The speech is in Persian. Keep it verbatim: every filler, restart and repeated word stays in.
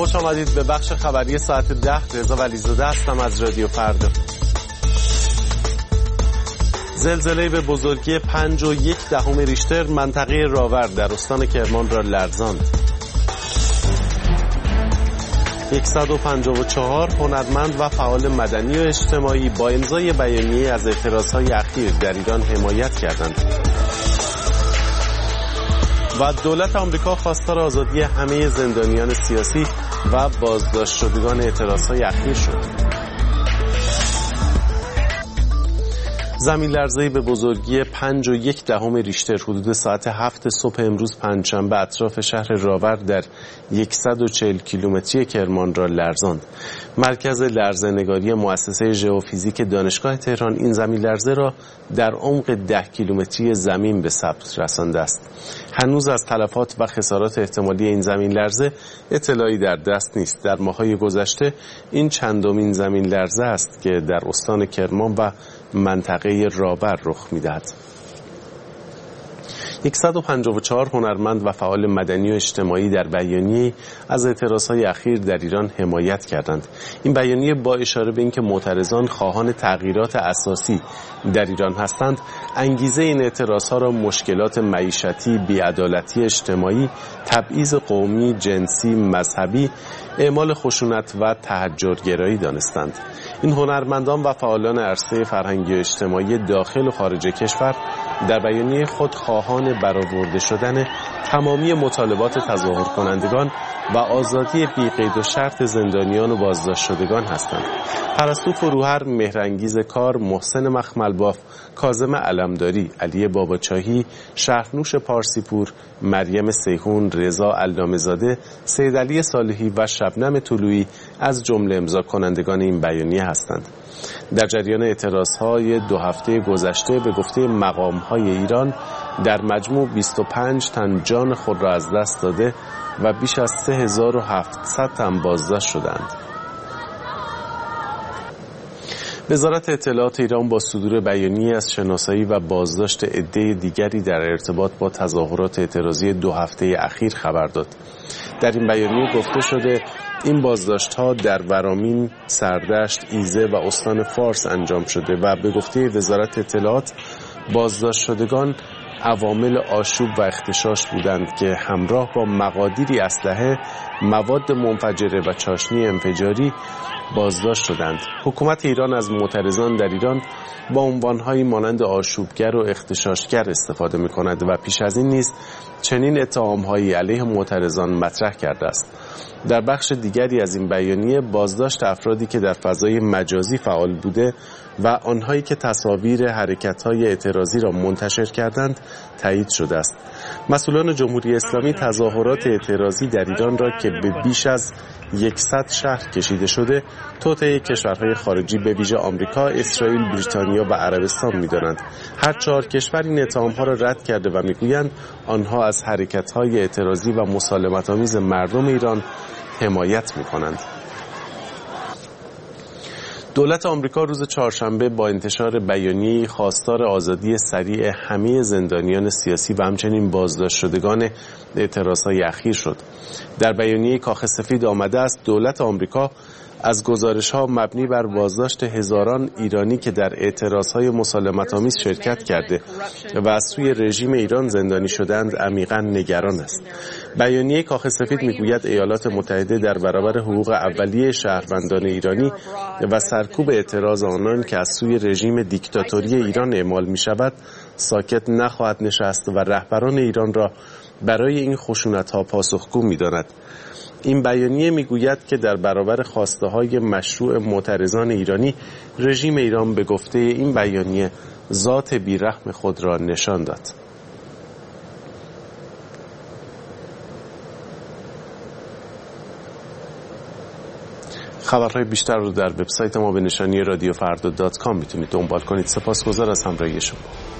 خوش آمدید به بخش خبری ساعت ده. رضا ولیزاده هستم از رادیو فردا. زلزله به بزرگی پنج و یک دهم ریشتر منطقه راور در استان کرمان را لرزاند. صد و پنجاه و چهار هنرمند و فعال مدنی و اجتماعی با امضای بیانیه از اعتراضهای اخیر در ایران حمایت کردند. و دولت آمریکا خواستار آزادی همه زندانیان سیاسی و بازداشت شدگان اعتراضهای اخیر شد. زمین لرزه‌ای به بزرگی پنج و یک دهم ریشتر حدود ساعت هفت صبح امروز پنجشنبه اطراف شهر راور در صد و چهل کیلومتری کرمان را لرزاند. مرکز لرزه‌نگاری مؤسسه ژئوفیزیک دانشگاه تهران این زمین لرزه را در عمق ده کیلومتری زمین به ثبت رسانده است. هنوز از تلفات و خسارات احتمالی این زمین لرزه اطلاعی در دست نیست. در ماه‌های گذشته این چندمین زمین لرزه است که در استان کرمان و منطقه راور رخ می‌دهد. صد و پنجاه و چهار هنرمند و فعال مدنی و اجتماعی در بیانیه از اعتراضهای اخیر در ایران حمایت کردند. این بیانیه با اشاره به اینکه معترضان خواهان تغییرات اساسی در ایران هستند، انگیزه این اعتراضها را مشکلات معیشتی، بی‌عدالتی اجتماعی، تبعیض قومی، جنسی، مذهبی، اعمال خشونت و تحجرگرایی دانستند. این هنرمندان و فعالان عرصه فرهنگی و اجتماعی داخل و خارج کشور در بیانیه خود خواهان برآورده شدن تمامی مطالبات تظاهر کنندگان و آزادی بی قید و شرط زندانیان و بازداشت شدگان هستند. پرستو فروهر، مهرانگیز کار، محسن مخملباف، کاظم علمداری، علی باباچاهی، شهرنوش پارسیپور، مریم سیحون، رضا علامه‌زاده، سید علی صالحی و شبنم طلویی از جمله امضا کنندگان این بیانیه هستند. در جریان اعتراضهای دو هفته گذشته به گفته مقام‌های ایران در مجموع بیست و پنج تن جان خود را از دست داده و بیش از سه هزار و هفتصد تن بازداشت شدند. وزارت اطلاعات ایران با صدور بیانیه از شناسایی و بازداشت عده دیگری در ارتباط با تظاهرات اعتراضی دو هفته اخیر خبر داد. در این بیانیه گفته شده این بازداشت‌ها در ورامین، سردشت، ایزه و استان فارس انجام شده و به گفته وزارت اطلاعات بازداشت شدگان عوامل آشوب و اغتشاش بودند که همراه با مقادیری اسلحه، مواد منفجره و چاشنی انفجاری بازداشت شدند. حکومت ایران از معترضان در ایران با عنوان‌هایی مانند آشوبگر و اغتشاشگر استفاده می‌کند و پیش از این نیز چنین اتهام‌هایی علیه معترضان مطرح کرده است. در بخش دیگری از این بیانیه بازداشت افرادی که در فضای مجازی فعال بوده و آنهایی که تصاویر حرکت‌های اعتراضی را منتشر کردند تایید شده است. مسئولان جمهوری اسلامی تظاهرات اعتراضی در ایران را که به بیش از صد شهر کشیده شده توطئه کشورهای خارجی به ویژه آمریکا، اسرائیل، بریتانیا و عربستان می‌دانند. هر چهار کشور این اتهام‌ها را رد کرده و می‌گویند آنها از حرکت‌های اعتراضی و مسالمت‌آمیز مردم ایران حمایت می‌کنند. دولت آمریکا روز چهارشنبه با انتشار بیانیه‌ای خواستار آزادی سریع همه زندانیان سیاسی و همچنین بازداشت شدگان اعتراضهای اخیر شد. در بیانیه کاخ سفید آمده است دولت آمریکا از گزارش‌ها مبنی بر بازداشت هزاران ایرانی که در اعتراضهای مسالمت‌آمیز شرکت کرده و از سوی رژیم ایران زندانی شدند عمیقاً نگران است. بیانیه کاخ سفید میگوید ایالات متحده در برابر حقوق اولیه شهروندان ایرانی و سرکوب اعتراض آنان که از سوی رژیم دیکتاتوری ایران اعمال می‌شود ساکت نخواهد نشست و رهبران ایران را برای این خشونت‌ها پاسخگو می‌داند. این بیانیه میگوید که در برابر خواسته‌های مشروع معترضان ایرانی رژیم ایران به گفته این بیانیه ذات بیرحم خود را نشان داد. خبرهای بیشتر رو در وبسایت ما به نشانی رادیو فردا دات کام میتونید دنبال کنید. سپاسگزار از همراهی شما.